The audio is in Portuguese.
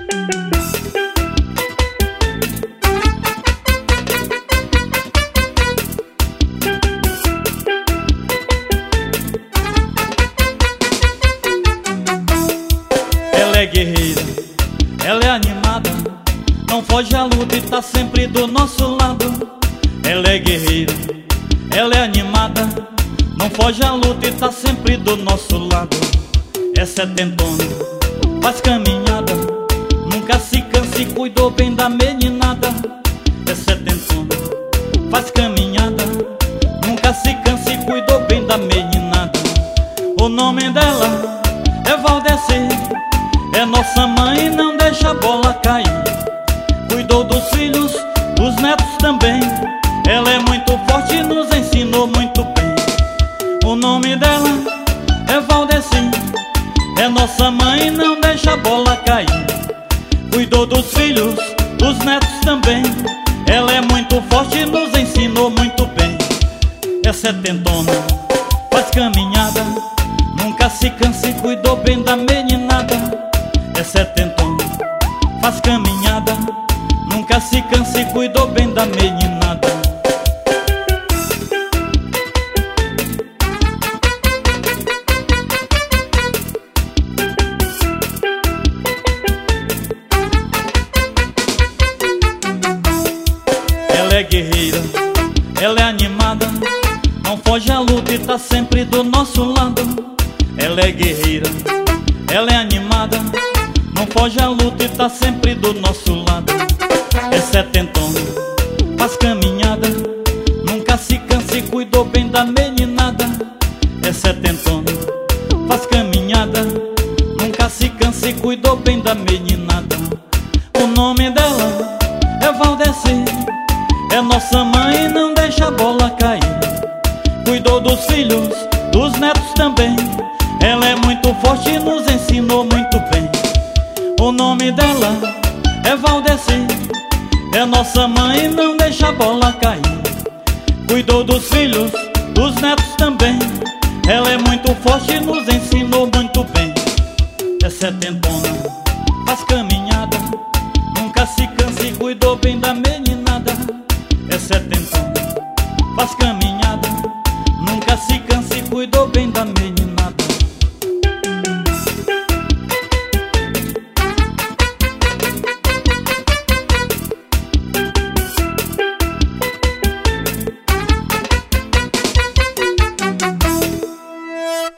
Ela é guerreira, ela é animada, não foge à luta e tá sempre do nosso lado. Ela é guerreira, ela é animada, não foge à luta e tá sempre do nosso lado. É setentona, faz caminhada, nunca se cansa e cuidou bem da meninada. É setentona, faz caminhada, nunca se cansa e cuidou bem da meninada. O nome dela é Valdeci, é nossa mãe, não deixa a bola cair. Cuidou dos filhos, dos netos também. Ela é muito forte e nos ensinou muito bem. O nome dela é Valdeci, é nossa mãe, não deixa a bola cair. Cuidou dos filhos, dos netos também. Ela é muito forte e nos ensinou muito bem. É setentona, faz caminhada, nunca se cansa e cuidou bem da meninada. É setentona, faz caminhada, nunca se cansa e cuidou bem da meninada. Ela é guerreira, ela é animada, não foge à luta e tá sempre do nosso lado. Ela é guerreira, ela é animada, não foge à luta e tá sempre do nosso lado. É setentona, faz caminhada, nunca se cansa e cuidou bem da meninada. É setentona, faz caminhada, nunca se cansa e cuidou bem da meninada. O nome dela é Valdeci, é nossa mãe, não deixa a bola cair. Cuidou dos filhos, dos netos também. Ela é muito forte e nos ensinou muito bem. O nome dela é Valdeci, é nossa mãe, não deixa a bola cair. Cuidou dos filhos, dos netos também. Ela é muito forte e nos ensinou muito bem. É setentona, faz caminho